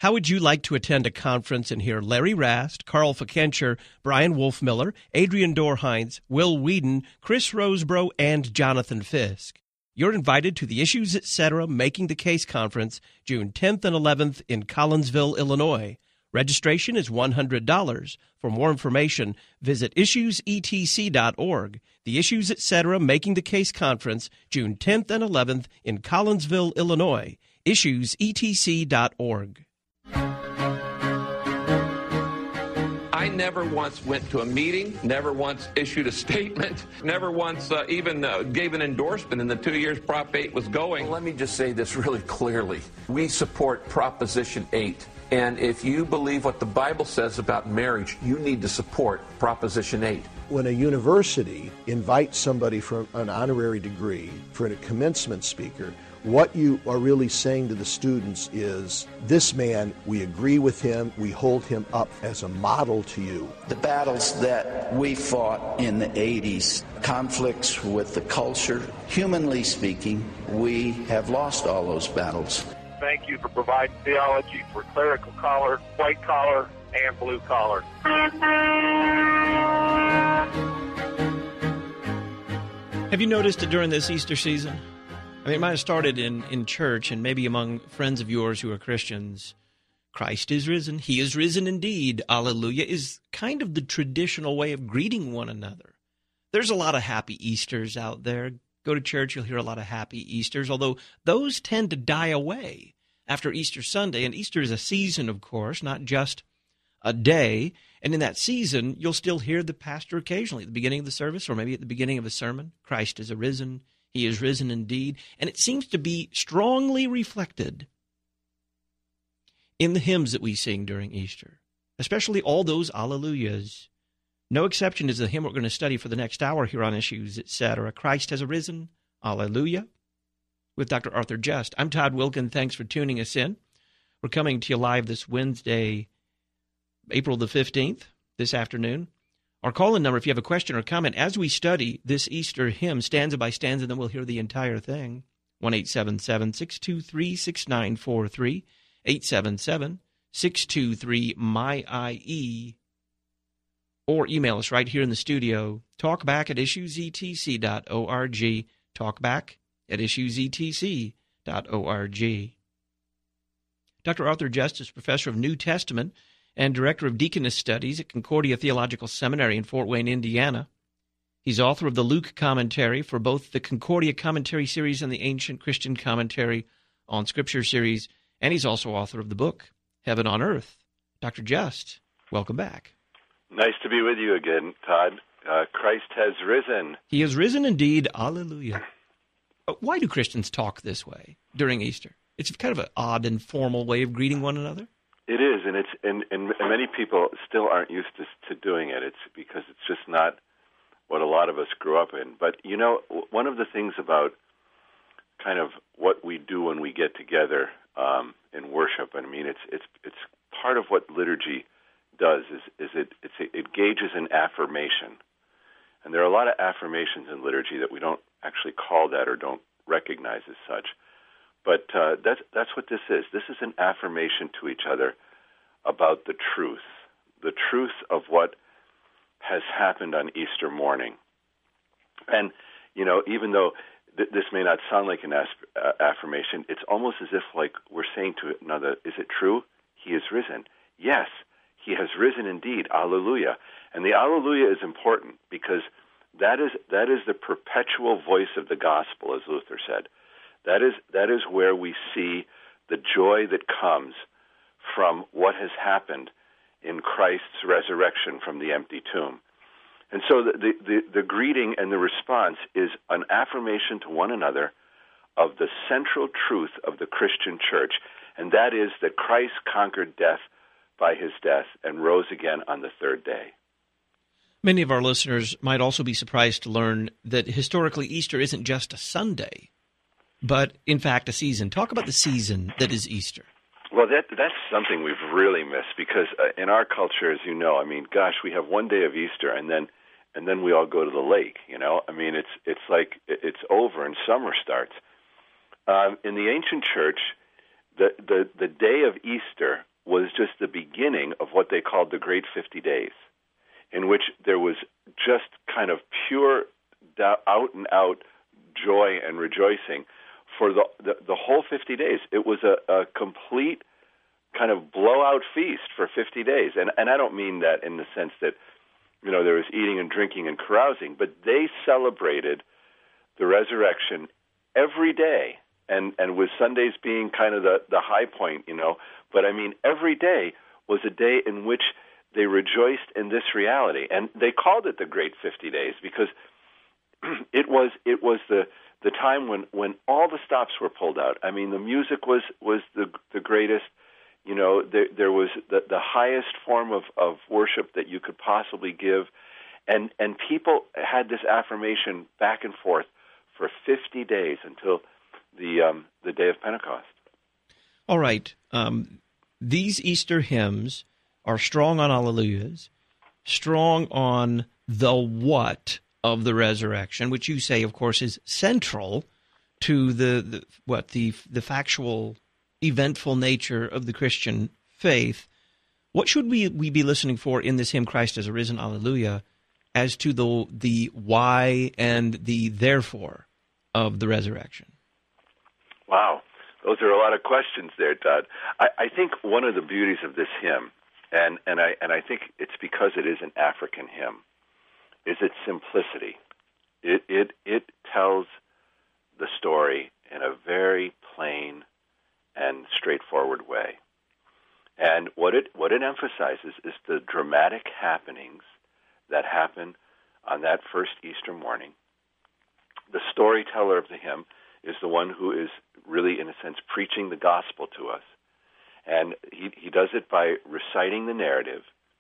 How would you like to attend a conference and hear Larry Rast, Carl Fikencher, Brian Wolfmiller, Adrian Dorheinz, Will Whedon, Chris Rosebrough, and Jonathan Fisk? You're invited to the Issues Etc. Making the Case Conference, June 10th and 11th in Collinsville, Illinois. Registration is $100. For more information, visit issuesetc.org. The Issues Etc. Making the Case Conference, June 10th and 11th in Collinsville, Illinois. issuesetc.org. I never once went to a meeting, never once issued a statement, never once even gave an endorsement in the 2 years Prop 8 was going. Well, let me just say this really clearly. We support Proposition 8. And if you believe what the Bible says about marriage, you need to support Proposition 8. When a university invites somebody for an honorary degree, for a commencement speaker, what you are really saying to the students is, this man, we agree with him, we hold him up as a model to you. The battles that we fought in the 80s, conflicts with the culture, humanly speaking, we have lost all those battles. Thank you for providing theology for clerical collar, white collar, and blue collar. Have you noticed it during this Easter season? I mean, it might have started in church and maybe among friends of yours who are Christians. Christ is risen. He is risen indeed. Alleluia is kind of the traditional way of greeting one another. There's a lot of happy Easters out there. Go to church, you'll hear a lot of happy Easters, although those tend to die away after Easter Sunday. And Easter is a season, of course, not just a day. And in that season, you'll still hear the pastor occasionally at the beginning of the service or maybe at the beginning of a sermon. Christ is arisen. He is risen indeed. And it seems to be strongly reflected in the hymns that we sing during Easter, especially all those Alleluias. No exception is the hymn we're going to study for the next hour here on Issues, Etc. Christ has arisen. Alleluia. With Dr. Arthur Just. I'm Todd Wilkin. Thanks for tuning us in. We're coming to you live this Wednesday, April the 15th, this afternoon. Our call-in number, if you have a question or comment, as we study this Easter hymn, stanza by stanza, then we'll hear the entire thing. 1-877-623-6943, 877-623-MY-IE, or email us right here in the studio, talkback@issuesetc.org, talkback@issuesetc.org. Dr. Arthur Just is professor of New Testament and Director of Deaconess Studies at Concordia Theological Seminary in Fort Wayne, Indiana. He's author of the Luke Commentary for both the Concordia Commentary Series and the Ancient Christian Commentary on Scripture Series, and he's also author of the book, Heaven on Earth. Dr. Just, welcome back. Nice to be with you again, Todd. Christ has risen. He has risen indeed. Alleluia. Why do Christians talk this way during Easter? It's kind of an odd and formal way of greeting one another. It is, and many people still aren't used to doing it. It's because it's just not what a lot of us grew up in. But, you know, one of the things about kind of what we do when we get together in worship, and I mean, it's part of what liturgy does is it gauges an affirmation. And there are a lot of affirmations in liturgy that we don't actually call that or don't recognize as such. But that's what this is. This is an affirmation to each other about the truth of what has happened on Easter morning. And, you know, even though this may not sound like an affirmation, it's almost as if like we're saying to another, is it true? He is risen. Yes, he has risen indeed. Alleluia. And the Alleluia is important because that is the perpetual voice of the gospel, as Luther said. That is where we see the joy that comes from what has happened in Christ's resurrection from the empty tomb. And so the greeting and the response is an affirmation to one another of the central truth of the Christian church, and that is that Christ conquered death by his death and rose again on the third day. Many of our listeners might also be surprised to learn that historically Easter isn't just a Sunday, but in fact a season. Talk about the season that is Easter. Well, that's something we've really missed because in our culture, as you know, I mean, gosh, we have one day of Easter and then we all go to the lake. You know, I mean, it's like it's over and summer starts. In the ancient church, the day of Easter beginning of what they called the Great 50 Days, in which there was just kind of pure, out-and-out joy and rejoicing for the whole 50 days. It was a complete kind of blowout feast for 50 days. And I don't mean that in the sense that, there was eating and drinking and carousing, but they celebrated the resurrection every day, and with Sundays being kind of the high point, But I mean, every day was a day in which they rejoiced in this reality. And they called it the Great 50 Days because it was the time when all the stops were pulled out. I mean, the music was the greatest. There was the highest form of worship that you could possibly give. And people had this affirmation back and forth for 50 days until the day of Pentecost. All right. These Easter hymns are strong on alleluias, strong on the what of the resurrection, which you say, of course, is central to the factual, eventful nature of the Christian faith. What should we be listening for in this hymn, Christ has arisen, Alleluia, as to the why and the therefore of the resurrection? Wow. Those are a lot of questions there, Todd. I think one of the beauties of this hymn, and I think it's because it is an African hymn, is its simplicity. It tells the story in a very plain and straightforward way. And what it emphasizes is the dramatic happenings that happen on that first Easter morning. The storyteller of the hymn is the one who is really, in a sense, preaching the gospel to us. And he does it by reciting the narrative.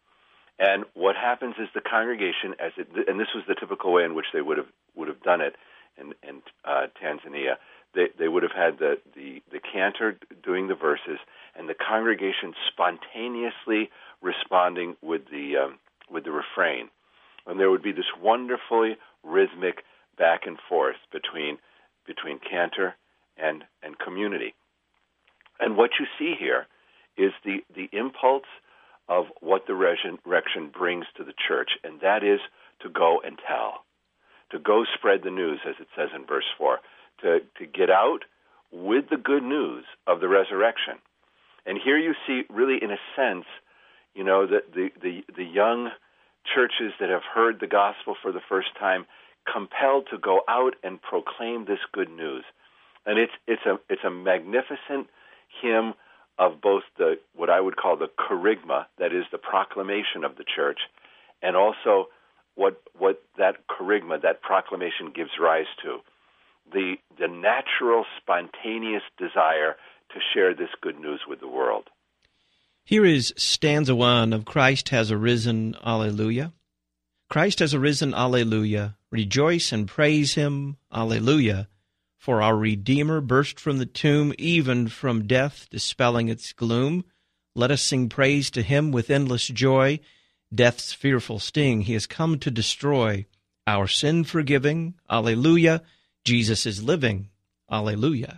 And what happens is the congregation, and this was the typical way in which they would have done it in Tanzania. They would have had the cantor doing the verses, and the congregation spontaneously responding with the refrain, and there would be this wonderfully rhythmic back and forth between cantor and community. And what you see here is the impulse of what the resurrection brings to the church, and that is to go and tell, to go spread the news, as it says in verse 4, to get out with the good news of the resurrection. And here you see, really, in a sense, that the young churches that have heard the gospel for the first time compelled to go out and proclaim this good news. And it's a magnificent hymn of both what I would call the kerygma, that is the proclamation of the church, and also what that kerygma, that proclamation, gives rise to, the natural, spontaneous desire to share this good news with the world. Here is stanza 1 of Christ has arisen, Alleluia. Christ has arisen, Alleluia. Rejoice and praise him, Alleluia. For our Redeemer burst from the tomb, even from death, dispelling its gloom. Let us sing praise to him with endless joy. Death's fearful sting he has come to destroy. Our sin forgiving, Alleluia. Jesus is living, Alleluia.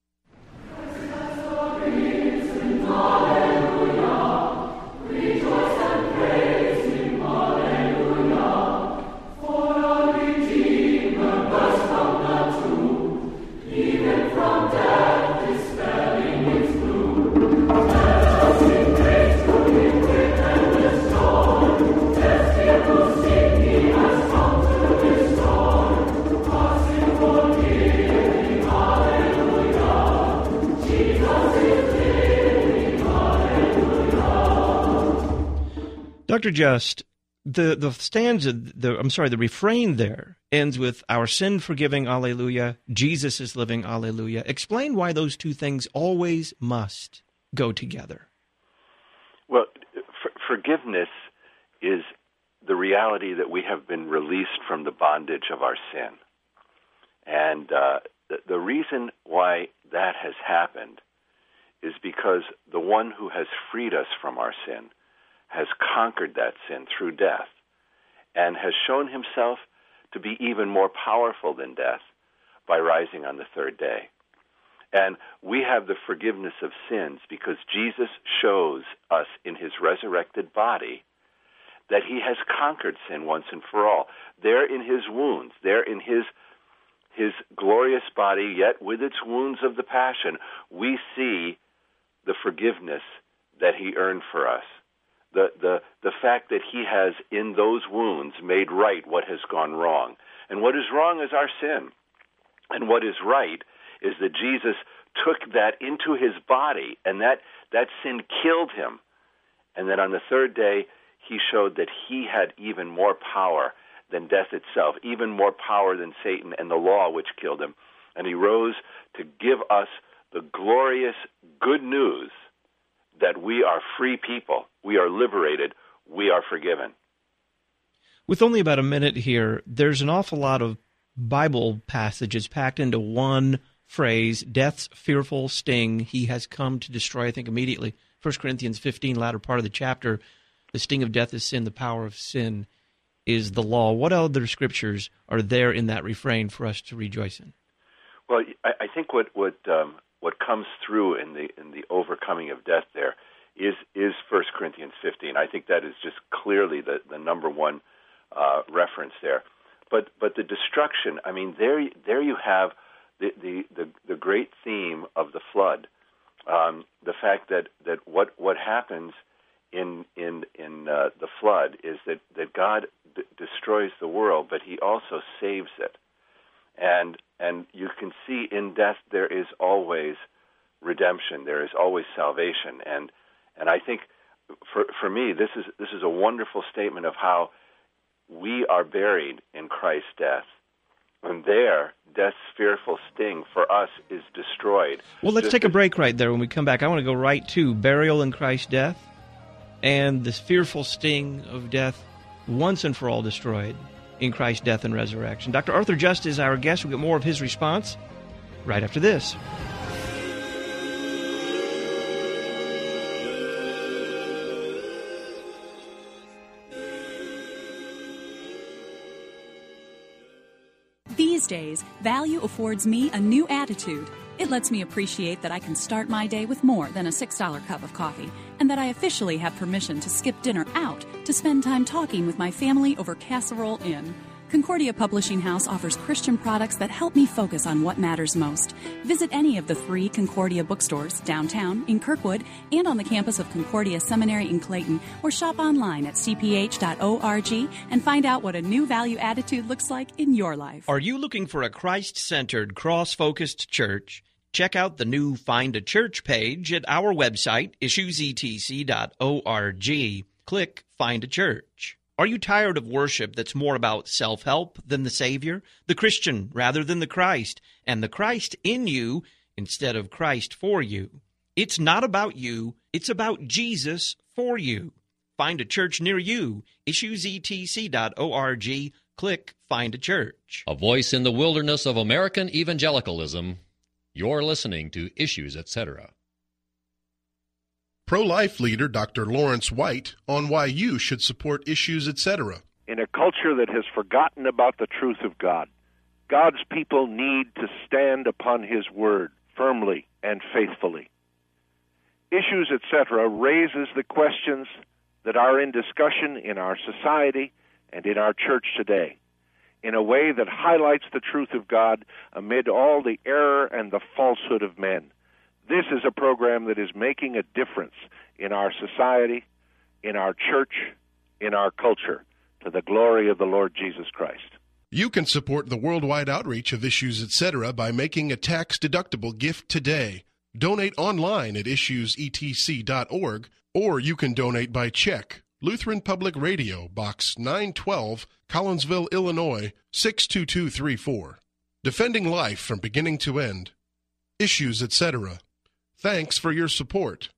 Dr. Just, the stanza, the refrain there ends with our sin forgiving, Alleluia, Jesus is living, Alleluia. Explain why those two things always must go together. Well, forgiveness is the reality that we have been released from the bondage of our sin. And the reason why that has happened is because the one who has freed us from our sin has conquered that sin through death and has shown himself to be even more powerful than death by rising on the third day. And we have the forgiveness of sins because Jesus shows us in his resurrected body that he has conquered sin once and for all. There in his wounds, there in his glorious body, yet with its wounds of the passion, we see the forgiveness that he earned for us. The fact that he has, in those wounds, made right what has gone wrong. And what is wrong is our sin. And what is right is that Jesus took that into his body, and that sin killed him. And then on the third day, he showed that he had even more power than death itself, even more power than Satan and the law which killed him. And he rose to give us the glorious good news that we are free people, we are liberated, we are forgiven. With only about a minute here, there's an awful lot of Bible passages packed into one phrase, death's fearful sting, he has come to destroy. I think immediately, 1 Corinthians 15, latter part of the chapter, the sting of death is sin, the power of sin is the law. What other scriptures are there in that refrain for us to rejoice in? Well, I think what comes through in the overcoming of death there is 1 Corinthians 15. I think that is just clearly the number one reference there. But the destruction, I mean, there you have the great theme of the flood. The fact that what happens in the flood is that God destroys the world, but he also saves it. And you can see in death there is always redemption, there is always salvation. And I think for me this is a wonderful statement of how we are buried in Christ's death. And there, death's fearful sting for us is destroyed. Well, let's take a break right there. When we come back, I want to go right to burial in Christ's death and this fearful sting of death once and for all destroyed in Christ's death and resurrection. Dr. Arthur Just is our guest. We'll get more of his response right after this. These days, value affords me a new attitude. It lets me appreciate that I can start my day with more than a $6 cup of coffee, and that I officially have permission to skip dinner out to spend time talking with my family over Casserole Inn. Concordia Publishing House offers Christian products that help me focus on what matters most. Visit any of the 3 Concordia bookstores downtown, in Kirkwood, and on the campus of Concordia Seminary in Clayton, or shop online at cph.org and find out what a new value attitude looks like in your life. Are you looking for a Christ-centered, cross-focused church? Check out the new Find a Church page at our website, issuesetc.org. Click Find a Church. Are you tired of worship that's more about self-help than the Savior, the Christian rather than the Christ, and the Christ in you instead of Christ for you? It's not about you, it's about Jesus for you. Find a church near you, issuesetc.org. Click Find a Church. A voice in the wilderness of American evangelicalism. You're listening to Issues, Etc. Pro-life leader Dr. Lawrence White on why you should support Issues, Etc. In a culture that has forgotten about the truth of God, God's people need to stand upon his word firmly and faithfully. Issues, Etc. raises the questions that are in discussion in our society and in our church today in a way that highlights the truth of God amid all the error and the falsehood of men. This is a program that is making a difference in our society, in our church, in our culture, to the glory of the Lord Jesus Christ. You can support the worldwide outreach of Issues, Etc. by making a tax-deductible gift today. Donate online at issuesetc.org, or you can donate by check. Lutheran Public Radio, Box 912, Collinsville, Illinois, 62234. Defending life from beginning to end. Issues, Etc. Thanks for your support.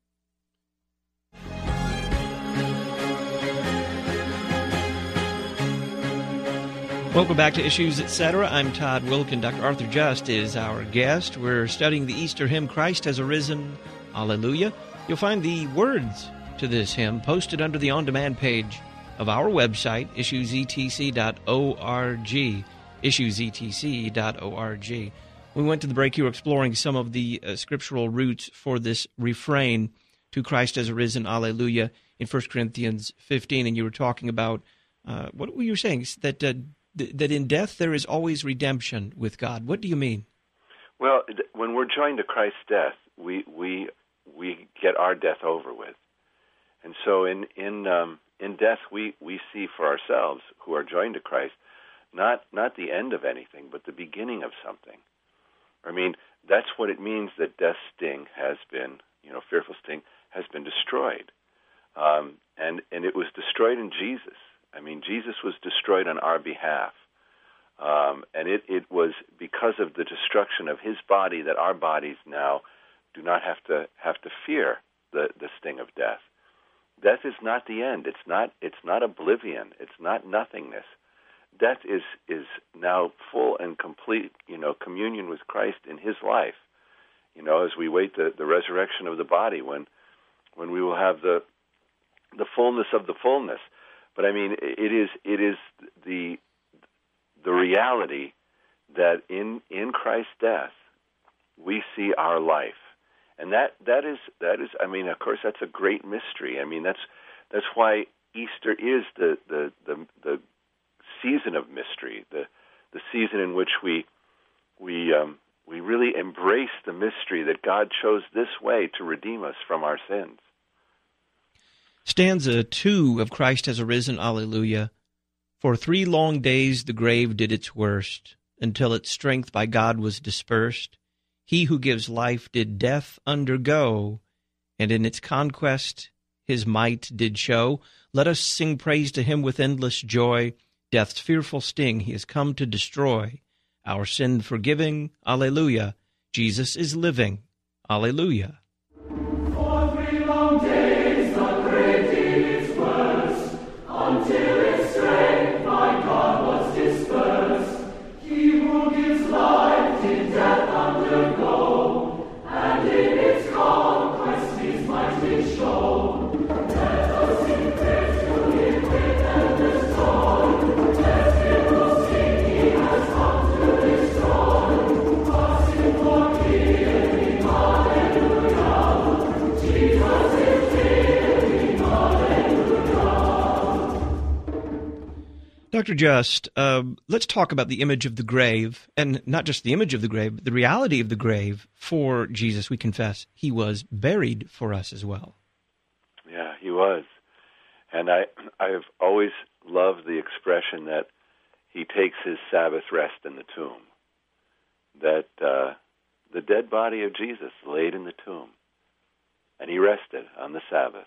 Welcome back to Issues, Etc. I'm Todd Wilkin. Dr. Arthur Just is our guest. We're studying the Easter hymn, Christ Has Arisen, Alleluia. You'll find the words to this hymn posted under the on-demand page of our website, issuesetc.org. Issuesetc.org. We went to the break. You were exploring some of the scriptural roots for this refrain, "To Christ has arisen, alleluia," in 1 Corinthians 15, and you were talking about, what were you saying? That in death there is always redemption with God. What do you mean? Well, when we're joined to Christ's death, we get our death over with. And so in death, we see for ourselves, who are joined to Christ, not the end of anything, but the beginning of something. I mean, that's what it means that death's sting has been, fearful sting, has been destroyed. And it was destroyed in Jesus. I mean, Jesus was destroyed on our behalf. And it was because of the destruction of his body that our bodies now do not have to fear the sting of death. Death is not the end. It's not oblivion. It's not nothingness. Death is now full and complete, communion with Christ in his life. As we wait the resurrection of the body, when we will have the fullness of the fullness. But I mean, it is the reality that in Christ's death we see our life, and that is I mean, of course, that's a great mystery. I mean, that's why Easter is the season of mystery, the season in which we really embrace the mystery that God chose this way to redeem us from our sins. Stanza 2 of Christ Has Arisen, Alleluia. For 3 long days the grave did its worst, until its strength by God was dispersed. He who gives life did death undergo, and in its conquest his might did show. Let us sing praise to him with endless joy. Death's fearful sting he has come to destroy. Our sin forgiving, Alleluia. Jesus is living, Alleluia. For 3 long days the grave did its worst, until its strength by God was dispersed. He who gives life did death undergo, and in its conquest his might did show. Let us sing praise to him with endless joy. Death's fearful sting he has come to destroy. Our sin forgiving, Alleluia. Jesus is living, Alleluia. Dr. Just, let's talk about the image of the grave, and not just the image of the grave, but the reality of the grave for Jesus. We confess he was buried for us as well. Yeah, he was. And I've always loved the expression that he takes his Sabbath rest in the tomb, that the dead body of Jesus laid in the tomb, and he rested on the Sabbath.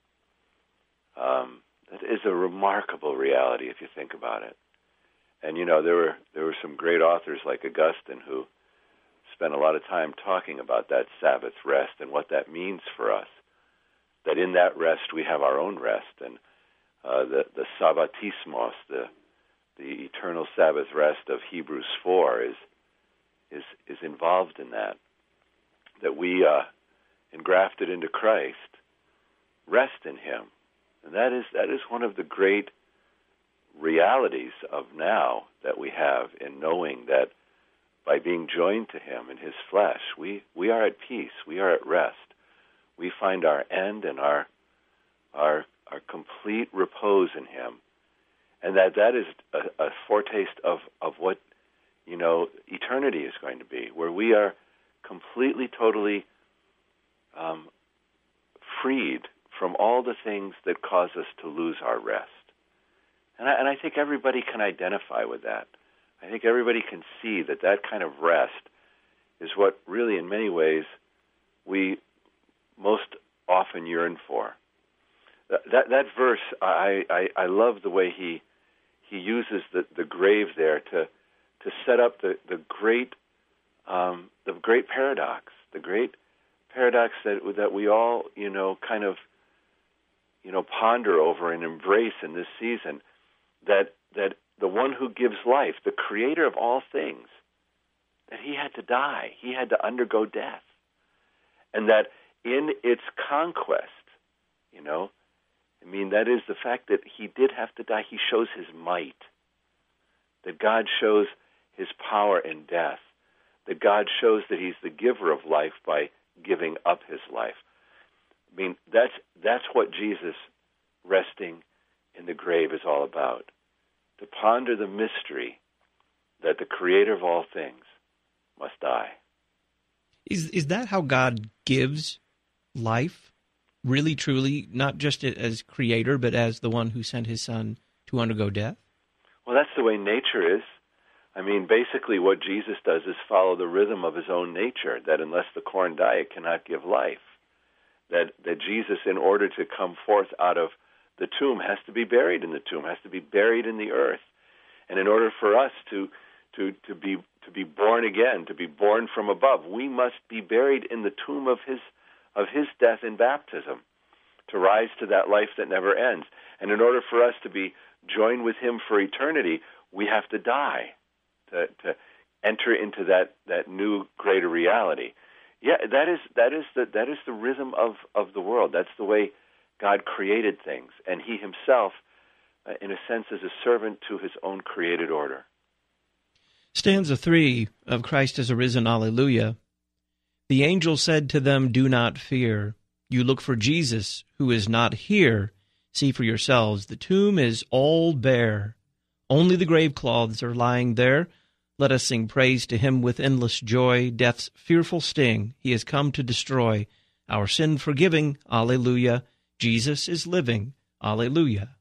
That is a remarkable reality if you think about it. And there were some great authors like Augustine who spent a lot of time talking about that Sabbath rest and what that means for us. That in that rest we have our own rest, and the Sabbatismos, the eternal Sabbath rest of Hebrews 4 is involved in that. That we, engrafted into Christ, rest in him. And that is one of the great realities of now that we have in knowing that by being joined to him in his flesh, we are at peace, we are at rest. We find our end and our complete repose in him. And that is a foretaste of what, eternity is going to be, where we are completely, totally freed from all the things that cause us to lose our rest. And I think everybody can identify with that. I think everybody can see that kind of rest is what really, in many ways, we most often yearn for. That verse, I love the way he uses the grave there to set up the great paradox, that we all kind of ponder over and embrace in this season, that the one who gives life, the creator of all things, that he had to die, he had to undergo death, and that in its conquest, that is the fact that he did have to die. He shows his might, that God shows his power in death, that God shows that he's the giver of life by giving up his life. I mean, that's what Jesus resting in the grave is all about. To ponder the mystery that the creator of all things must die. Is that how God gives life? Really, truly, not just as creator, but as the one who sent his son to undergo death? Well, that's the way nature is. I mean, basically what Jesus does is follow the rhythm of his own nature, that unless the corn die, it cannot give life. That Jesus, in order to come forth out of the tomb, has to be buried in the tomb, has to be buried in the earth. And in order for us to be born again, to be born from above, we must be buried in the tomb of his death in baptism, to rise to that life that never ends. And in order for us to be joined with him for eternity, we have to die, to enter into that new greater reality. Yeah, that is the rhythm of the world. That's the way God created things, and he himself, in a sense, is a servant to his own created order. Stanza 3 of Christ is Arisen, Alleluia. The angel said to them, do not fear. You look for Jesus, who is not here. See for yourselves, the tomb is all bare. Only the grave cloths are lying there. Let us sing praise to him with endless joy. Death's fearful sting he has come to destroy. Our sin forgiving, Alleluia. Jesus is living, Alleluia.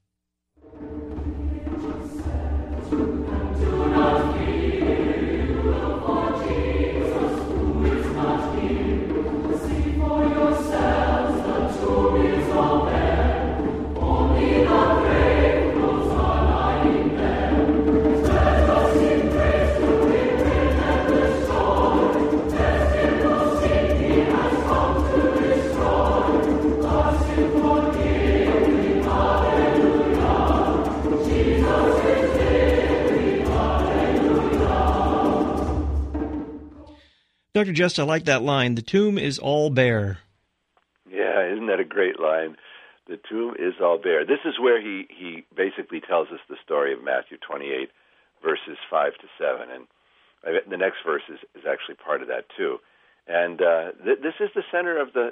Dr. Just, I like that line. The tomb is all bare. Yeah, isn't that a great line? The tomb is all bare. This is where he basically tells us the story of Matthew 28, verses 5 to 7. And the next verse is actually part of that too. And this is the center of the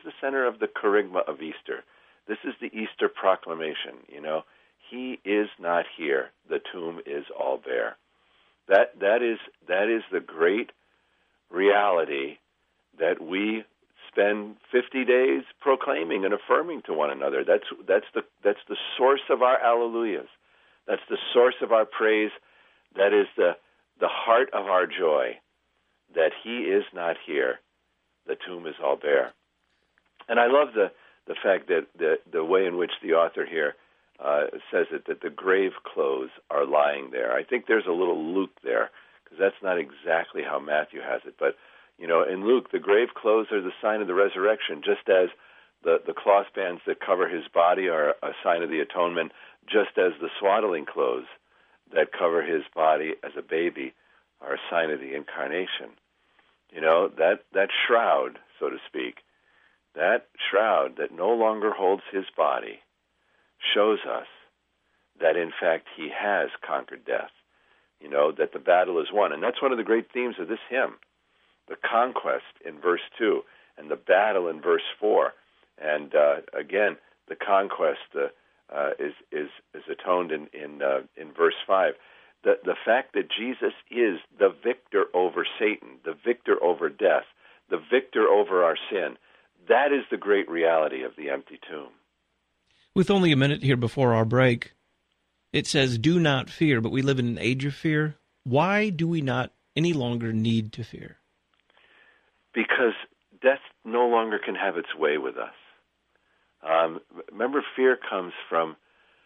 kerygma of Easter. This is the Easter proclamation. You know, he is not here. The tomb is all bare. That is the great reality that we spend 50 days proclaiming and affirming to one another. That's the source of our alleluias. That's the source of our praise. That is the heart of our joy, that he is not here. The tomb is all bare. And I love the fact that the way in which the author here says it, that the grave clothes are lying there. I think there's a little Luke there, because that's not exactly how Matthew has it. But, you know, in Luke, the grave clothes are the sign of the resurrection, just as the cloth bands that cover his body are a sign of the atonement, just as the swaddling clothes that cover his body as a baby are a sign of the incarnation. You know, that shroud, so to speak, that shroud that no longer holds his body shows us that, in fact, he has conquered death. You know, that the battle is won. And that's one of the great themes of this hymn, the conquest in verse 2 and the battle in verse 4. And again, the conquest is atoned in verse 5. The fact that Jesus is the victor over Satan, the victor over death, the victor over our sin, that is the great reality of the empty tomb. With only a minute here before our break, it says, do not fear, but we live in an age of fear. Why do we not any longer need to fear? Because death no longer can have its way with us. Remember, fear comes from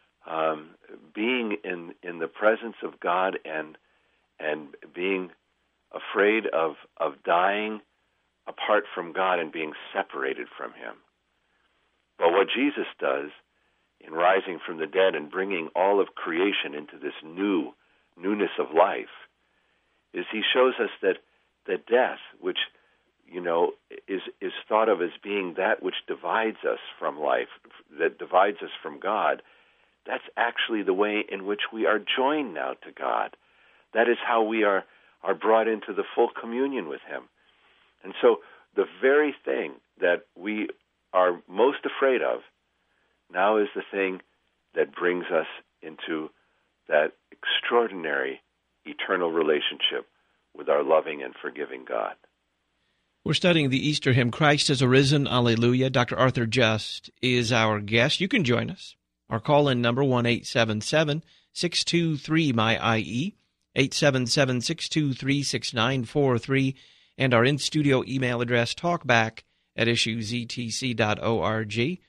being in the presence of God and being afraid of dying apart from God and being separated from him. But what Jesus does in rising from the dead and bringing all of creation into this newness of life is he shows us that death, which, you know, is thought of as being that which divides us from life, that divides us from God, that's actually the way in which we are joined now to God. That is how we are are brought into the full communion with him. And so the very thing that we are most afraid of now is the thing that brings us into that extraordinary eternal relationship with our loving and forgiving God. We're studying the Easter hymn, Christ has arisen, Alleluia. Dr. Arthur Just is our guest. You can join us. Our call-in number, 1-877-623-MY-IE, 877-623-6943, and our in-studio email address, talkback@issuesetc.org,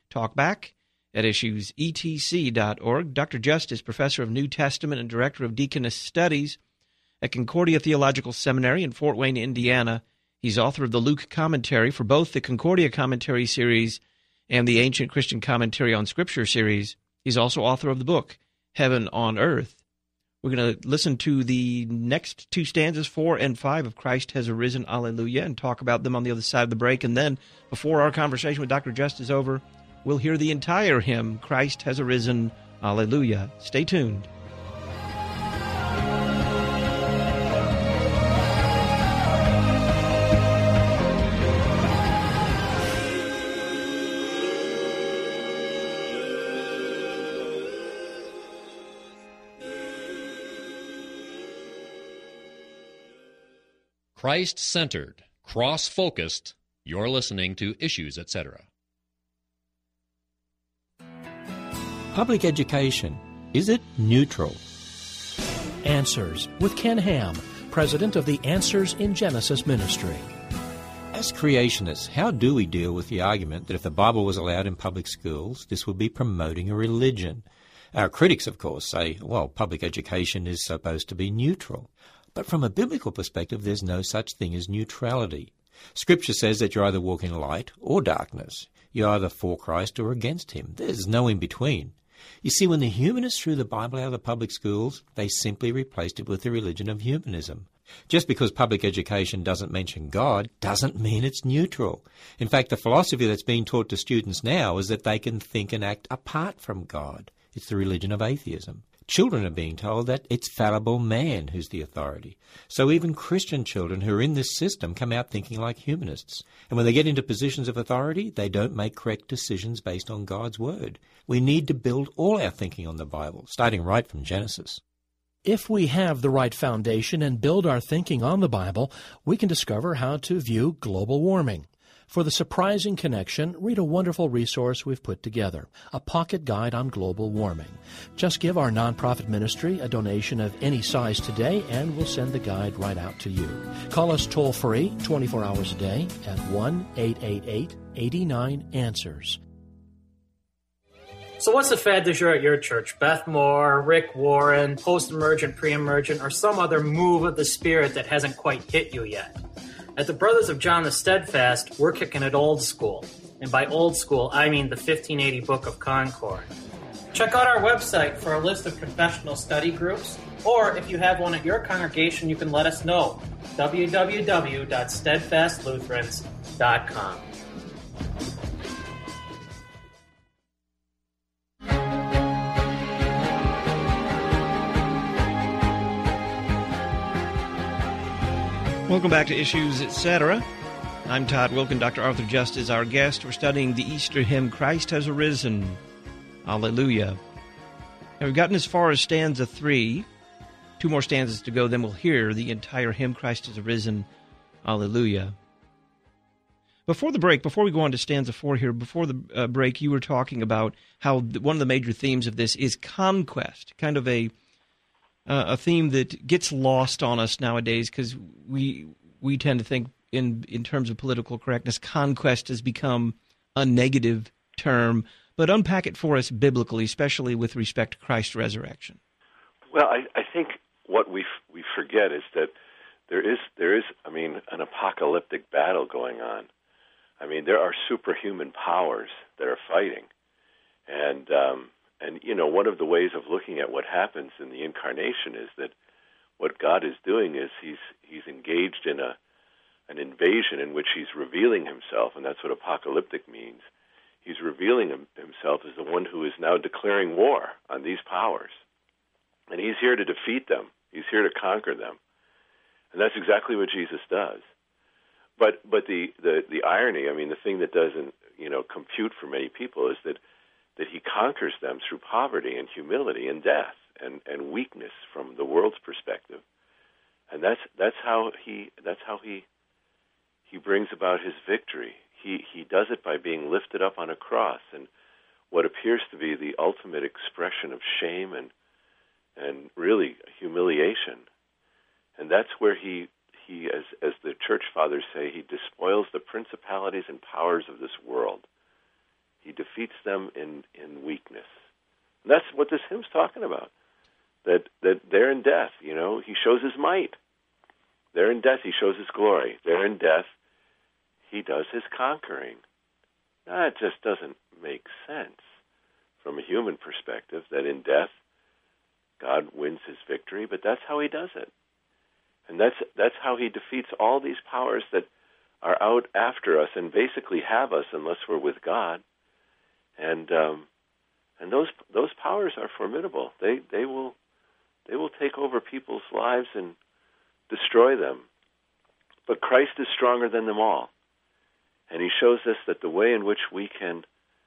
talkback@issuesetc.org. Dr. Just is professor of New Testament and director of Deaconess Studies at Concordia Theological Seminary in Fort Wayne, Indiana. He's author of the Luke Commentary for both the Concordia Commentary series and the Ancient Christian Commentary on Scripture series. He's also author of the book, Heaven on Earth. We're going to listen to the next two stanzas, 4 and 5 of Christ Has Arisen, Alleluia, and talk about them on the other side of the break. And then, before our conversation with Dr. Just is over, we'll hear the entire hymn, Christ Has Arisen, Alleluia. Stay tuned. Christ-centered, cross-focused, you're listening to Issues, Etc. Public education, is it neutral? Answers with Ken Ham, president of the Answers in Genesis Ministry. As creationists, how do we deal with the argument that if the Bible was allowed in public schools, this would be promoting a religion? Our critics, of course, say, well, public education is supposed to be neutral. But from a biblical perspective, there's no such thing as neutrality. Scripture says that you're either walking light or darkness. You're either for Christ or against him. There's no in between. You see, when the humanists threw the Bible out of the public schools, they simply replaced it with the religion of humanism. Just because public education doesn't mention God doesn't mean it's neutral. In fact, the philosophy that's being taught to students now is that they can think and act apart from God. It's the religion of atheism. Children are being told that it's fallible man who's the authority. So even Christian children who are in this system come out thinking like humanists. And when they get into positions of authority, they don't make correct decisions based on God's word. We need to build all our thinking on the Bible, starting right from Genesis. If we have the right foundation and build our thinking on the Bible, we can discover how to view global warming. For the surprising connection, read a wonderful resource we've put together, a pocket guide on global warming. Just give our nonprofit ministry a donation of any size today, and we'll send the guide right out to you. Call us toll-free, 24 hours a day, at 1-888-89-ANSWERS. So what's the fad du jour at your church? Beth Moore, Rick Warren, post-emergent, pre-emergent, or some other move of the Spirit that hasn't quite hit you yet? At the Brothers of John the Steadfast, we're kicking it old school. And by old school, I mean the 1580 Book of Concord. Check out our website for a list of confessional study groups, or if you have one at your congregation, you can let us know. www.steadfastlutherans.com. Welcome back to Issues, Etc. I'm Todd Wilkin. Dr. Arthur Just is our guest. We're studying the Easter hymn, Christ Has Arisen, Alleluia. And we've gotten as far as stanza 3. 2 more stanzas to go, then we'll hear the entire hymn, Christ Has Arisen, Alleluia. Before the break, before we go on to stanza 4 here, before the break, you were talking about how one of the major themes of this is conquest, kind of a theme that gets lost on us nowadays because we tend to think in terms of political correctness, conquest has become a negative term. But unpack it for us biblically, especially with respect to Christ's resurrection. Well, I think what we forget is that there is an apocalyptic battle going on. I mean, there are superhuman powers that are fighting, and one of the ways of looking at what happens in the incarnation is that what God is doing is he's engaged in an invasion in which he's revealing himself, and that's what apocalyptic means. He's revealing himself as the one who is now declaring war on these powers, and he's here to defeat them. He's here to conquer them, And that's exactly what Jesus does. But the irony, I mean, the thing that doesn't, compute for many people is that he conquers them through poverty and humility and death and weakness from the world's perspective. And that's how he brings about his victory. He does it by being lifted up on a cross, and what appears to be the ultimate expression of shame and really humiliation. And that's where he as the church fathers say, he despoils the principalities and powers of this world. He defeats them in weakness. And that's what this hymn's talking about. That there in death, he shows his might. There in death, he shows his glory. There in death, he does his conquering. That just doesn't make sense from a human perspective, that in death, God wins his victory, but that's how he does it. And that's how he defeats all these powers that are out after us and basically have us unless we're with God. And those powers are formidable. They will take over people's lives and destroy them. But Christ is stronger than them all. And he shows us that the way in which we can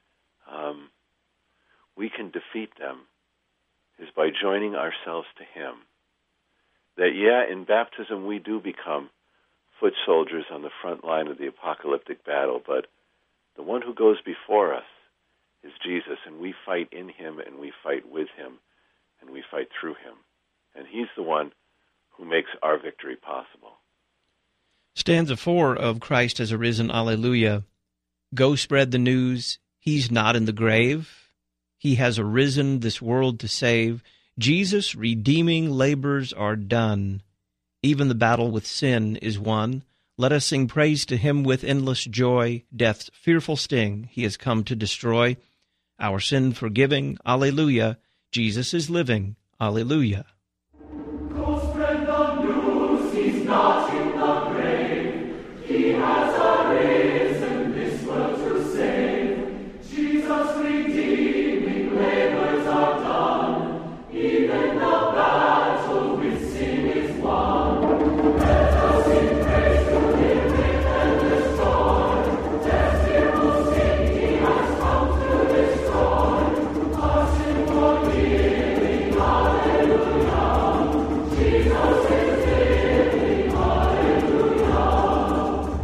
defeat them is by joining ourselves to him. That, in baptism we do become foot soldiers on the front line of the apocalyptic battle, but the one who goes before us is Jesus, and we fight in him, and we fight with him, and we fight through him. And he's the one who makes our victory possible. Stanza 4 of Christ Has Arisen, Alleluia. Go spread the news, he's not in the grave. He has arisen this world to save. Jesus' redeeming labors are done. Even the battle with sin is won. Let us sing praise to him with endless joy. Death's fearful sting he has come to destroy. Our sin forgiving, Alleluia. Jesus is living, Alleluia. Go spread the news, he's not in the grave. He has arisen this world to save. Jesus' redeeming labors are done. Even the battle with sin is won. Let us sing praise to him with endless joy. Death's fearful sting he has come to destroy. Our sin forgiving, Alleluia. Jesus is living, Alleluia.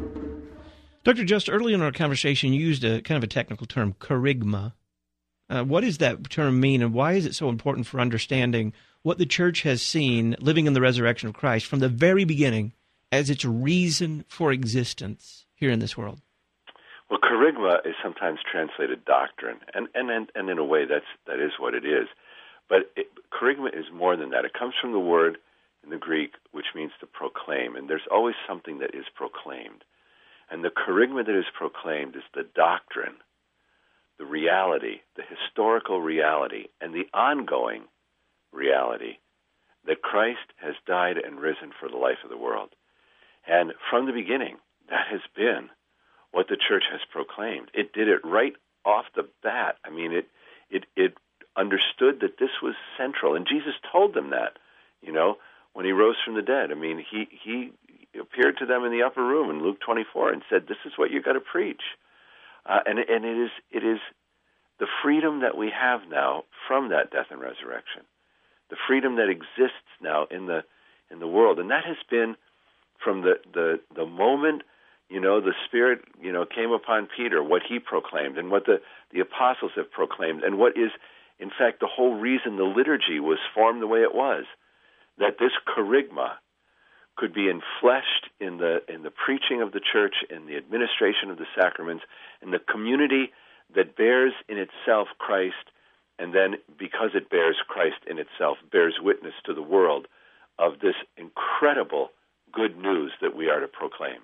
Dr. Just, early in our conversation, you used a kind of a technical term, kerygma. What does that term mean, and why is it so important for understanding what the church has seen living in the resurrection of Christ from the very beginning as its reason for existence here in this world? Well, kerygma is sometimes translated doctrine, and in a way that is what it is. But kerygma is more than that. It comes from the word in the Greek, which means to proclaim, and there's always something that is proclaimed. And the kerygma that is proclaimed is the doctrine, the reality, the historical reality, and the ongoing reality that Christ has died and risen for the life of the world. And from the beginning, that has been what the church has proclaimed. It did it right off the bat. I mean, it understood that this was central, and Jesus told them that, when he rose from the dead. I mean, he appeared to them in the upper room in Luke 24 and said, "This is what you got to preach." And it is the freedom that we have now from that death and resurrection, the freedom that exists now in the world, and that has been from the moment the Spirit came upon Peter, what he proclaimed, and what the apostles have proclaimed, and what is in fact the whole reason the liturgy was formed the way it was, that this kerygma could be enfleshed in the preaching of the church, in the administration of the sacraments, in the community that bears in itself Christ, and then because it bears Christ in itself, bears witness to the world of this incredible good news that we are to proclaim.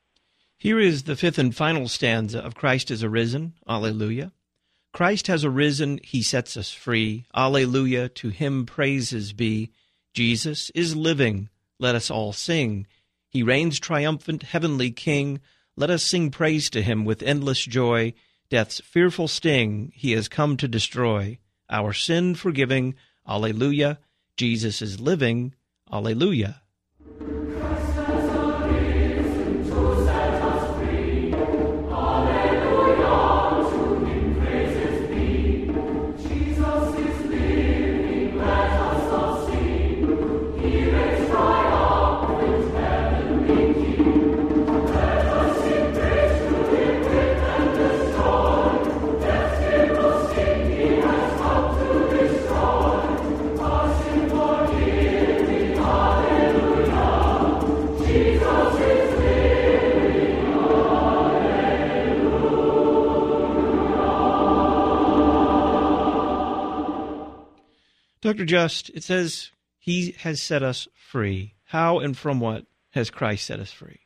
Here is the fifth and final stanza of Christ is Arisen, Alleluia. Christ has arisen, he sets us free, Alleluia, to him praises be. Jesus is living, let us all sing. He reigns triumphant, heavenly King. Let us sing praise to him with endless joy. Death's fearful sting he has come to destroy. Our sin forgiving, Alleluia. Jesus is living, Alleluia. Dr. Just, it says he has set us free. How and from what has Christ set us free?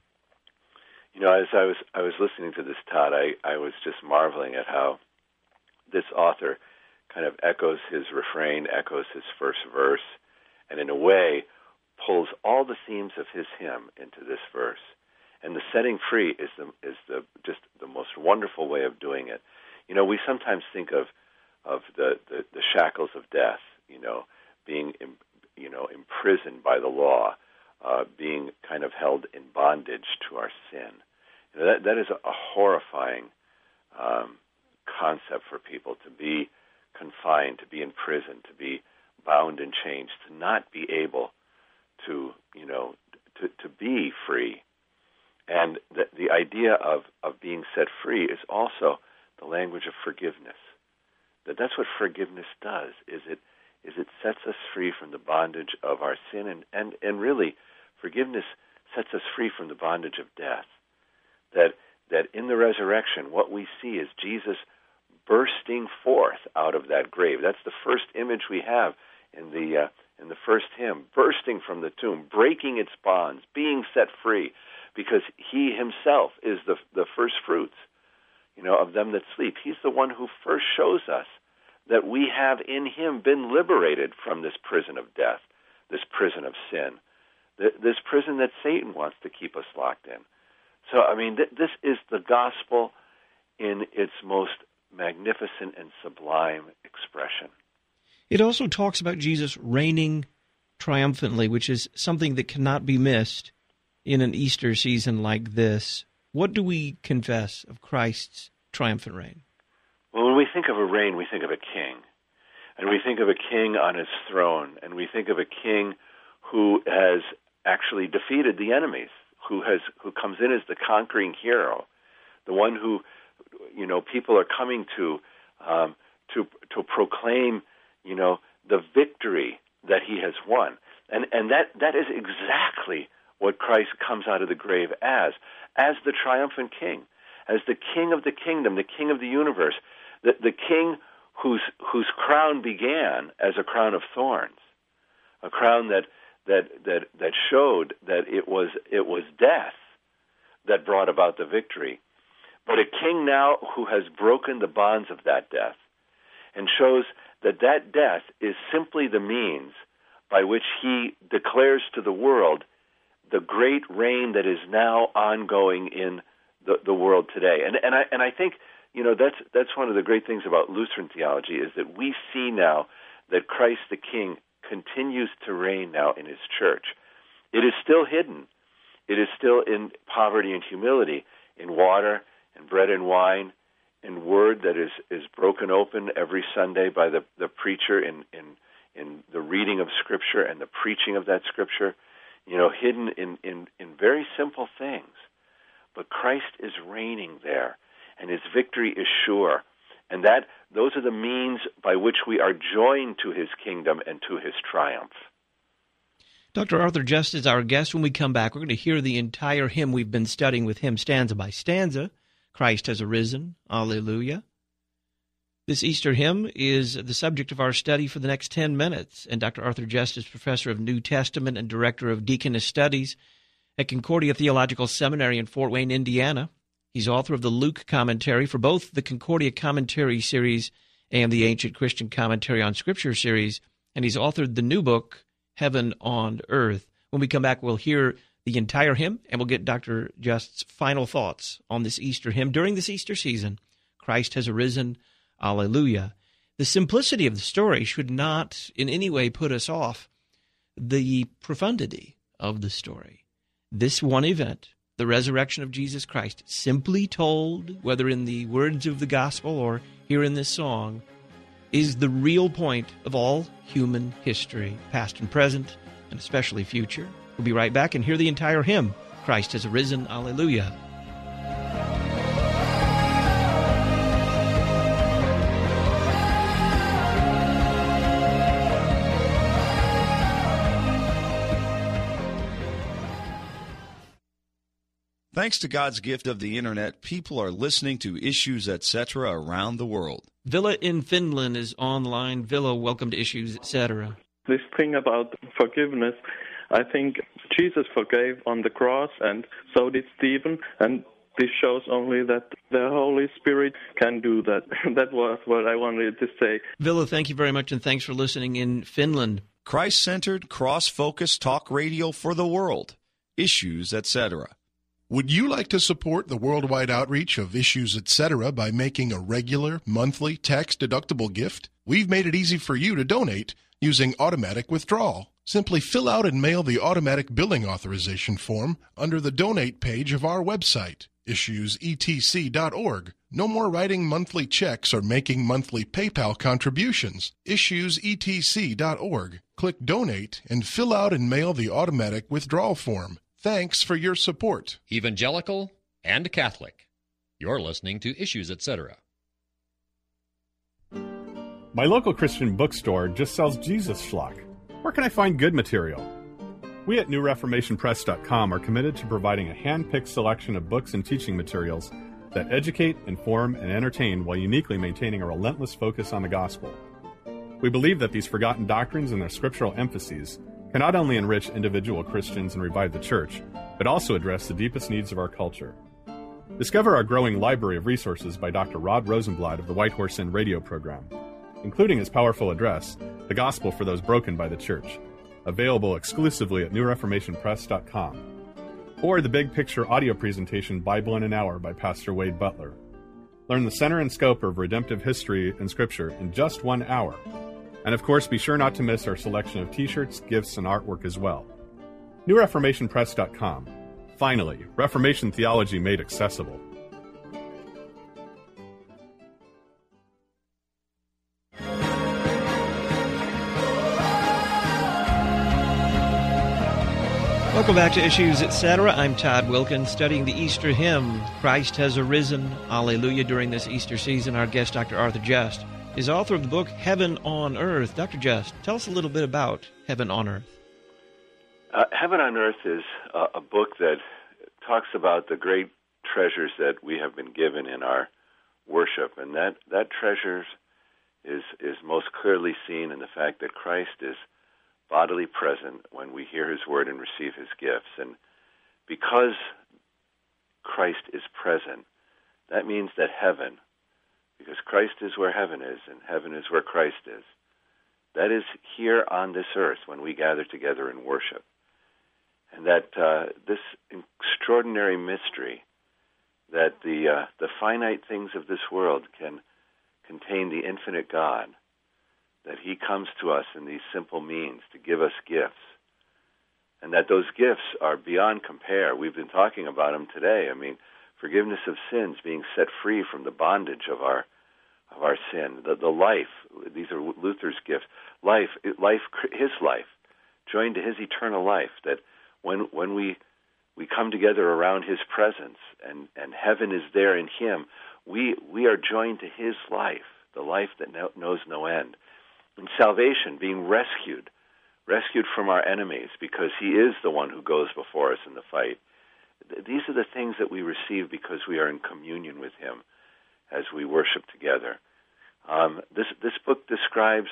As I was listening to this, Todd, I was just marveling at how this author kind of echoes his refrain, echoes his first verse, and in a way pulls all the themes of his hymn into this verse. And the setting free is just the most wonderful way of doing it. We sometimes think of the shackles of death, being imprisoned by the law, being kind of held in bondage to our sin. That is a horrifying concept for people, to be confined, to be in prison, to be bound and chained, to not be able to be free. And the idea of being set free is also the language of forgiveness. That's what forgiveness does, is it sets us free from the bondage of our sin, and really, forgiveness sets us free from the bondage of death. That in the resurrection, what we see is Jesus bursting forth out of that grave. That's the first image we have in the first hymn, bursting from the tomb, breaking its bonds, being set free, because he himself is the first fruits, of them that sleep. He's the one who first shows us that we have in him been liberated from this prison of death, this prison of sin, this prison that Satan wants to keep us locked in. So, this is the gospel in its most magnificent and sublime expression. It also talks about Jesus reigning triumphantly, which is something that cannot be missed in an Easter season like this. What do we confess of Christ's triumphant reign? Well, when we think of a reign, we think of a king. And we think of a king on his throne. And we think of a king who has actually defeated the enemies, who comes in as the conquering hero, the one who, people are coming to proclaim, the victory that he has won. And that is exactly what Christ comes out of the grave as the triumphant king, as the king of the kingdom, the king of the universe, the king whose crown began as a crown of thorns, a crown that showed that it was death that brought about the victory, but a king now who has broken the bonds of that death and shows that death is simply the means by which he declares to the world the great reign that is now ongoing in the world today. And I think that's one of the great things about Lutheran theology, is that we see now that Christ the King continues to reign now in his church. It is still hidden. It is still in poverty and humility, in water and bread and wine, in word that is broken open every Sunday by the preacher in the reading of Scripture and the preaching of that Scripture, hidden in very simple things. But Christ is reigning there, and his victory is sure. And those are the means by which we are joined to his kingdom and to his triumph. Dr. Arthur Just is our guest. When we come back, we're going to hear the entire hymn we've been studying with him stanza by stanza. Christ has arisen. Alleluia. This Easter hymn is the subject of our study for the next 10 minutes. And Dr. Arthur Just is professor of New Testament and director of Deaconess Studies at Concordia Theological Seminary in Fort Wayne, Indiana. He's author of the Luke commentary for both the Concordia Commentary series and the Ancient Christian Commentary on Scripture series, and he's authored the new book, Heaven on Earth. When we come back, we'll hear the entire hymn, and we'll get Dr. Just's final thoughts on this Easter hymn during this Easter season. Christ has arisen. Alleluia. The simplicity of the story should not in any way put us off the profundity of the story. This one event, the resurrection of Jesus Christ, simply told, whether in the words of the gospel or here in this song, is the real point of all human history, past and present, and especially future. We'll be right back and hear the entire hymn, Christ has arisen, Alleluia. Thanks to God's gift of the Internet, people are listening to Issues Etc. around the world. Villa in Finland is on the line. Villa, welcome to Issues, Etc. This thing about forgiveness, I think Jesus forgave on the cross, and so did Stephen, and this shows only that the Holy Spirit can do that. That was what I wanted to say. Villa, thank you very much, and thanks for listening in Finland. Christ-centered, cross-focused talk radio for the world. Issues, Etc. Would you like to support the worldwide outreach of Issues, Etc. by making a regular, monthly, tax-deductible gift? We've made it easy for you to donate using automatic withdrawal. Simply fill out and mail the automatic billing authorization form under the donate page of our website, issuesetc.org. No more writing monthly checks or making monthly PayPal contributions. Issuesetc.org. Click Donate and fill out and mail the automatic withdrawal form. Thanks for your support. Evangelical and Catholic. You're listening to Issues, Etc. My local Christian bookstore just sells Jesus schlock. Where can I find good material? We at NewReformationPress.com are committed to providing a hand-picked selection of books and teaching materials that educate, inform, and entertain while uniquely maintaining a relentless focus on the gospel. We believe that these forgotten doctrines and their scriptural emphases can not only enrich individual Christians and revive the church, but also address the deepest needs of our culture. Discover our growing library of resources by Dr. Rod Rosenblatt of the White Horse Inn radio program, including his powerful address, The Gospel for Those Broken by the Church, available exclusively at NewReformationPress.com, or the big picture audio presentation Bible in an Hour by Pastor Wade Butler. Learn the center and scope of redemptive history and scripture in just 1 hour. And of course, be sure not to miss our selection of t-shirts, gifts, and artwork as well. NewReformationPress.com. Finally, Reformation theology made accessible. Welcome back to Issues, Etc. I'm Todd Wilkins, studying the Easter hymn, Christ Has Arisen, Alleluia, during this Easter season. Our guest, Dr. Arthur Just, is author of the book Heaven on Earth. Dr. Just, tell us a little bit about Heaven on Earth. Heaven on Earth is a book that talks about the great treasures that we have been given in our worship, and that treasure is most clearly seen in the fact that Christ is bodily present when we hear his word and receive his gifts. And because Christ is present, that means that heaven, because Christ is where heaven is and heaven is where Christ is, that is here on this earth when we gather together in worship. And that this extraordinary mystery that the finite things of this world can contain the infinite God, that he comes to us in these simple means to give us gifts, and that those gifts are beyond compare. We've been talking about them today. I mean, forgiveness of sins, being set free from the bondage of our sin, the life. These are Luther's gifts. Life, his life, joined to his eternal life. That when we come together around his presence, and heaven is there in him, we are joined to his life, the life that knows no end. And salvation, being rescued from our enemies, because he is the one who goes before us in the fight. These are the things that we receive because we are in communion with him as we worship together. This book describes,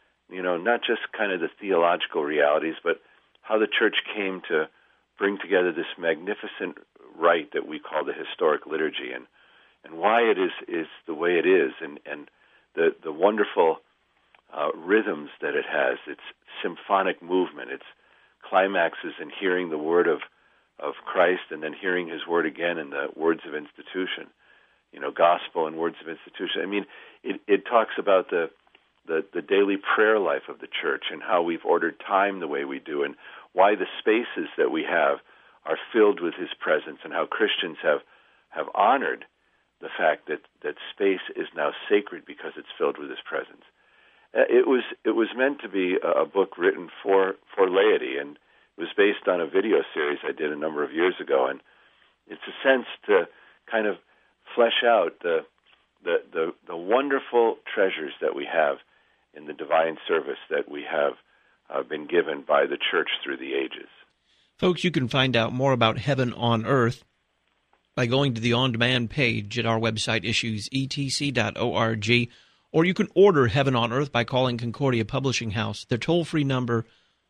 not just kind of the theological realities, but how the church came to bring together this magnificent rite that we call the historic liturgy, and why it is the way it is, and the wonderful rhythms that it has, its symphonic movement, its climaxes in hearing the word of Christ and then hearing his word again in the words of institution, gospel and words of institution. I mean, it talks about the daily prayer life of the church and how we've ordered time the way we do, and why the spaces that we have are filled with his presence, and how Christians have honored the fact that space is now sacred because it's filled with his presence. It was meant to be a book written for laity, and it was based on a video series I did a number of years ago, and it's a sense to kind of flesh out the wonderful treasures that we have in the divine service that we have been given by the church through the ages. Folks, you can find out more about Heaven on Earth by going to the on-demand page at our website, issuesetc.org. Or you can order Heaven on Earth by calling Concordia Publishing House. Their toll-free number,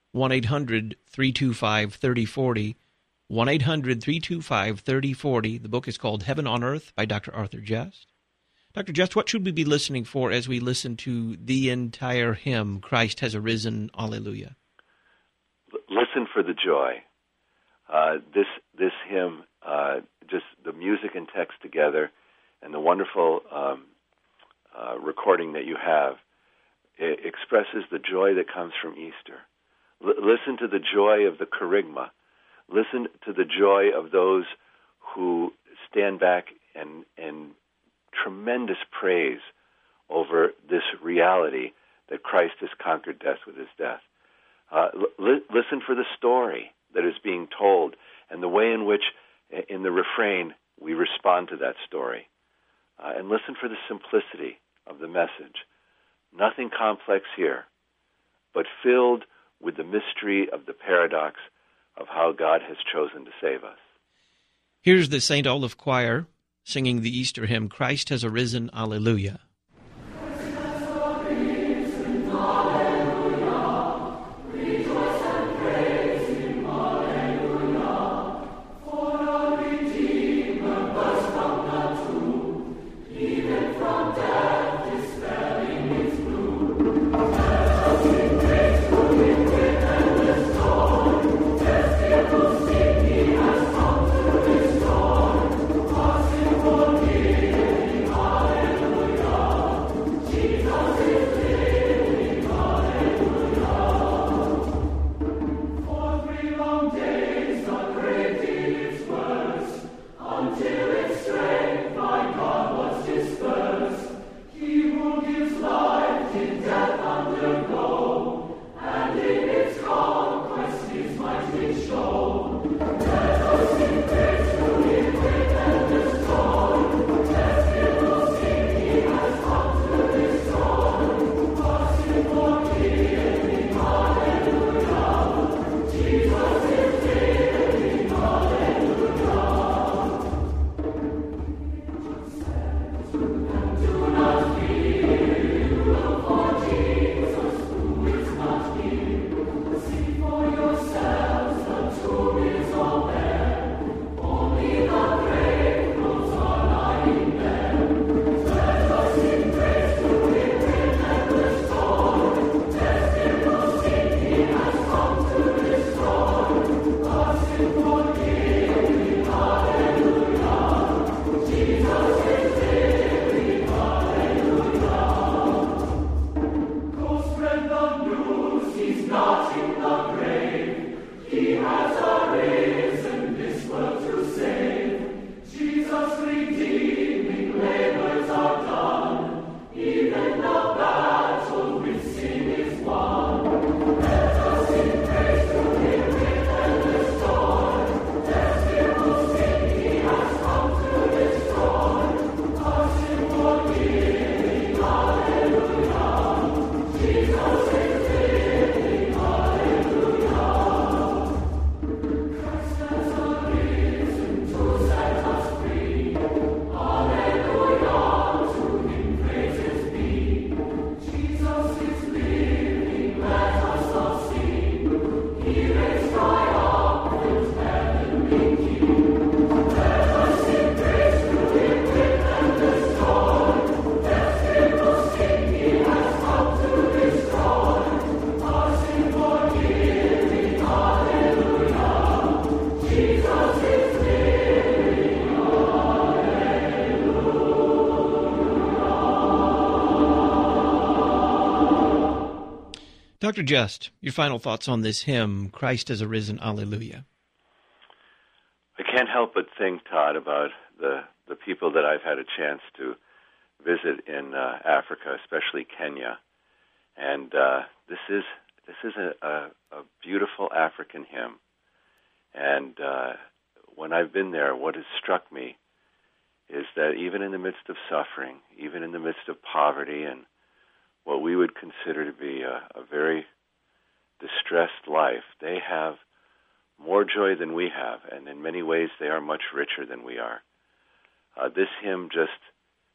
1-800-325-3040, 1-800-325-3040. The book is called Heaven on Earth by Dr. Arthur Just. Dr. Just, what should we be listening for as we listen to the entire hymn, Christ Has Arisen, Alleluia? Listen for the joy. This hymn, just the music and text together, and the wonderful recording that you have, it expresses the joy that comes from Easter. Listen to the joy of the Kerygma. Listen to the joy of those who stand back and tremendous praise over this reality that Christ has conquered death with his death. Listen for the story that is being told and the way in which, in the refrain, we respond to that story. And listen for the simplicity of the message. Nothing complex here, but filled with the mystery of the paradox of how God has chosen to save us. Here's the St. Olaf Choir singing the Easter hymn, Christ Has Arisen, Alleluia. Dr. Just, your final thoughts on this hymn, Christ Has Arisen, Alleluia. I can't help but think, Todd, about the people that I've had a chance to visit in Africa, especially Kenya. And this is a beautiful African hymn. And when I've been there, what has struck me is that even in the midst of suffering, even in the midst of poverty and what we would consider to be a very distressed life, they have more joy than we have, and in many ways they are much richer than we are. This hymn just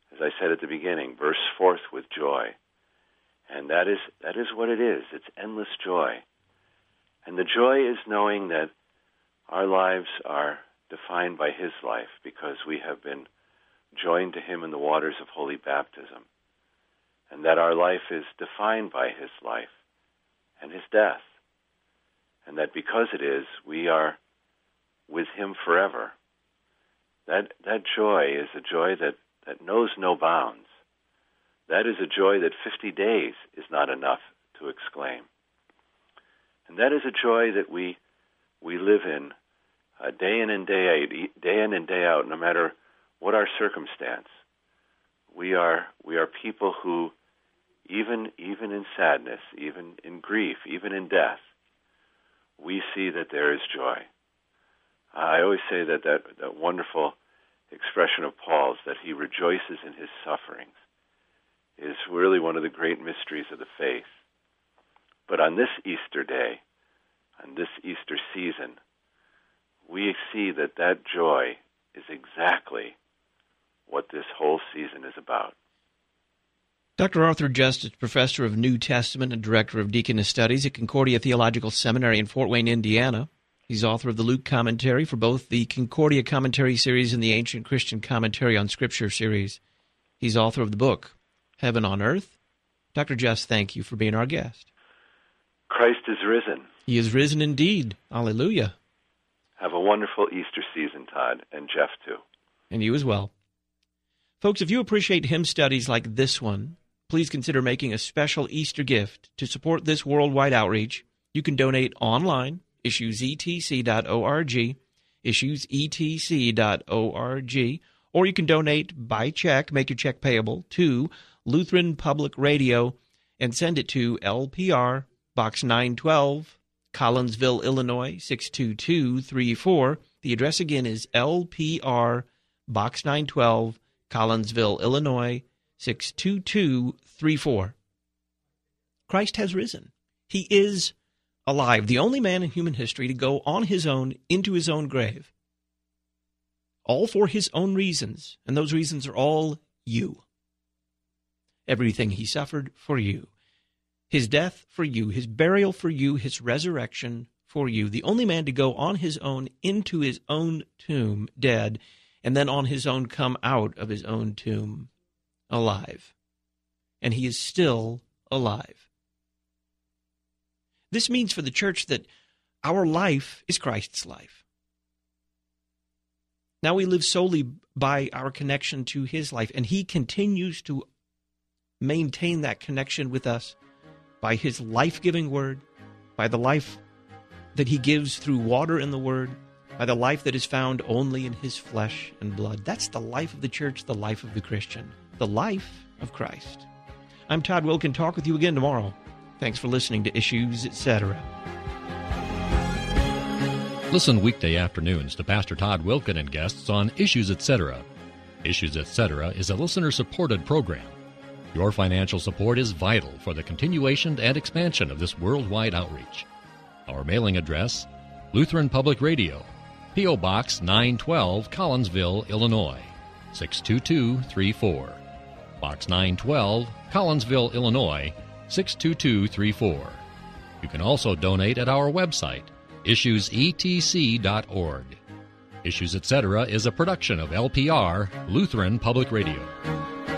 as I said at the beginning, bursts forth with joy. And that is what it is. It's endless joy. And the joy is knowing that our lives are defined by his life because we have been joined to him in the waters of holy baptism, and that our life is defined by his life and his death, and that because it is, we are with him forever. That joy is a joy that knows no bounds. That is a joy that 50 days is not enough to exclaim. And that is a joy that we live in day in and day out, no matter what our circumstance. We are people who, even in sadness, even in grief, even in death, we see that there is joy. I always say that wonderful expression of Paul's, that he rejoices in his sufferings, is really one of the great mysteries of the faith. But on this Easter day, on this Easter season, we see that joy is exactly what this whole season is about. Dr. Arthur Justice, professor of New Testament and director of Deaconess Studies at Concordia Theological Seminary in Fort Wayne, Indiana. He's author of the Luke Commentary for both the Concordia Commentary series and the Ancient Christian Commentary on Scripture series. He's author of the book, Heaven on Earth. Dr. Justice, thank you for being our guest. Christ is risen. He is risen indeed. Hallelujah. Have a wonderful Easter season, Todd, and Jeff too. And you as well. Folks, if you appreciate hymn studies like this one, please consider making a special Easter gift to support this worldwide outreach. You can donate online, issuesetc.org, issuesetc.org, or you can donate by check, make your check payable, to Lutheran Public Radio, and send it to LPR, Box 912, Collinsville, Illinois, 62234. The address again is LPR, Box 912, Collinsville, Illinois, 62234. Christ has risen. He is alive, the only man in human history to go on his own into his own grave. All for his own reasons, and those reasons are all you. Everything he suffered for you. His death for you, his burial for you, his resurrection for you. The only man to go on his own into his own tomb, dead, and then on his own come out of his own tomb, alive. And he is still alive. This means for the church that our life is Christ's life. Now we live solely by our connection to his life, and he continues to maintain that connection with us by his life-giving word, by the life that he gives through water in the word, by the life that is found only in his flesh and blood. That's the life of the church, the life of the Christian, the life of Christ. I'm Todd Wilken. Talk with you again tomorrow. Thanks for listening to Issues, Etc. Listen weekday afternoons to Pastor Todd Wilken and guests on Issues, Etc. Issues, Etc. is a listener-supported program. Your financial support is vital for the continuation and expansion of this worldwide outreach. Our mailing address, Lutheran Public Radio, P.O. Box 912, Collinsville, Illinois, 62234. Box 912, Collinsville, Illinois, 62234. You can also donate at our website, issuesetc.org. Issues, Etc. is a production of LPR, Lutheran Public Radio.